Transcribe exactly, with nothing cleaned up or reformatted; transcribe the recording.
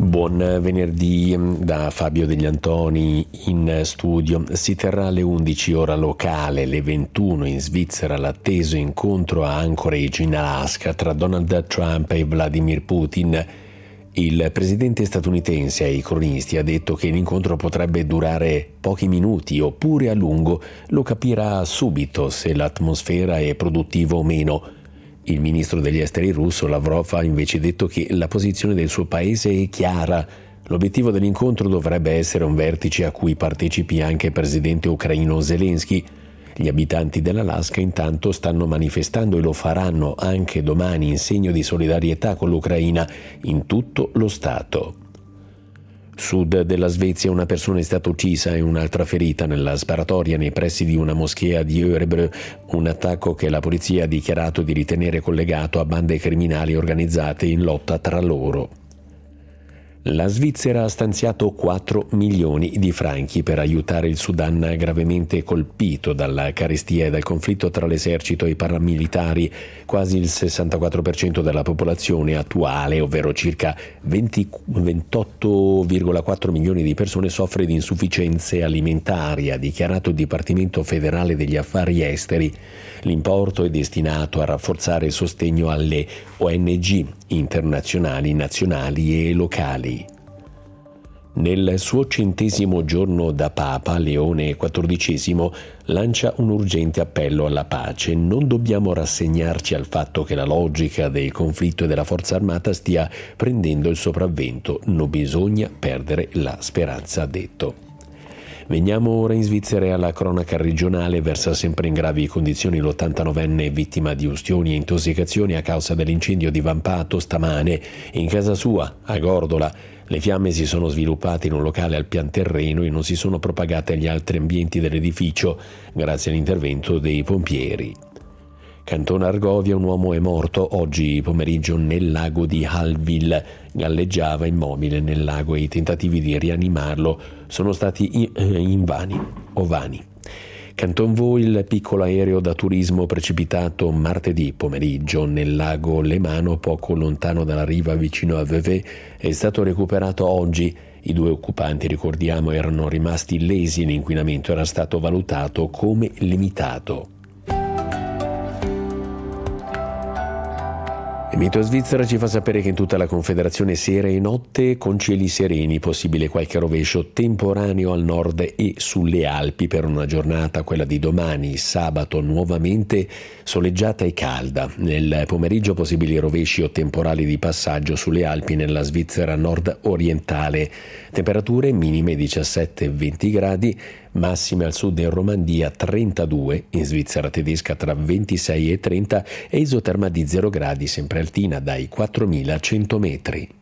Buon venerdì da Fabio Degli Antoni in studio. Si terrà alle undici ora locale, le ventuno in Svizzera, l'atteso incontro a Anchorage in Alaska tra Donald Trump e Vladimir Putin. Il presidente statunitense ai cronisti ha detto che l'incontro potrebbe durare pochi minuti oppure a lungo, lo capirà subito se l'atmosfera è produttiva o meno. Il ministro degli esteri russo Lavrov ha invece detto che la posizione del suo paese è chiara. L'obiettivo dell'incontro dovrebbe essere un vertice a cui partecipi anche il presidente ucraino Zelensky. Gli abitanti dell'Alaska intanto stanno manifestando e lo faranno anche domani in segno di solidarietà con l'Ucraina in tutto lo Stato. Sud della Svezia una persona è stata uccisa e un'altra ferita nella sparatoria nei pressi di una moschea di Örebro, un attacco che la polizia ha dichiarato di ritenere collegato a bande criminali organizzate in lotta tra loro. La Svizzera ha stanziato quattro milioni di franchi per aiutare il Sudan gravemente colpito dalla carestia e dal conflitto tra l'esercito e i paramilitari. Quasi il sessantaquattro per cento della popolazione attuale, ovvero circa venti, ventotto virgola quattro milioni di persone, soffre di insufficienze alimentari, ha dichiarato il Dipartimento federale degli affari esteri. L'importo è destinato a rafforzare il sostegno alle O N G internazionali, nazionali e locali. Nel suo centesimo giorno da Papa, Leone quattordicesimo lancia un urgente appello alla pace. Non dobbiamo rassegnarci al fatto che la logica del conflitto e della forza armata stia prendendo il sopravvento. Non bisogna perdere la speranza, ha detto. Veniamo ora in Svizzera e alla cronaca regionale. Versa sempre in gravi condizioni l'ottantanovenne vittima di ustioni e intossicazioni a causa dell'incendio di Vampato stamane in casa sua, a Gordola. Le fiamme si sono sviluppate in un locale al pian terreno e non si sono propagate agli altri ambienti dell'edificio grazie all'intervento dei pompieri. Cantone Argovia, un uomo è morto oggi pomeriggio nel lago di Hallwil. Galleggiava immobile nel lago e i tentativi di rianimarlo sono stati invani o vani. Canton Vaud, il piccolo aereo da turismo precipitato martedì pomeriggio nel lago Lemano, poco lontano dalla riva vicino a Vevey, è stato recuperato oggi. I due occupanti, ricordiamo, erano rimasti illesi e l'inquinamento era stato valutato come limitato. Il Meteo Svizzera ci fa sapere che in tutta la Confederazione sera e notte con cieli sereni, possibile qualche rovescio temporaneo al nord e sulle Alpi per una giornata, quella di domani, sabato, nuovamente soleggiata e calda. Nel pomeriggio possibili rovesci o temporali di passaggio sulle Alpi nella Svizzera nord-orientale. Temperature minime diciassette venti gradi, massime al sud in Romandia trentadue, in Svizzera tedesca tra ventisei e trenta e isoterma di zero gradi sempre altina dai quattromilacento metri.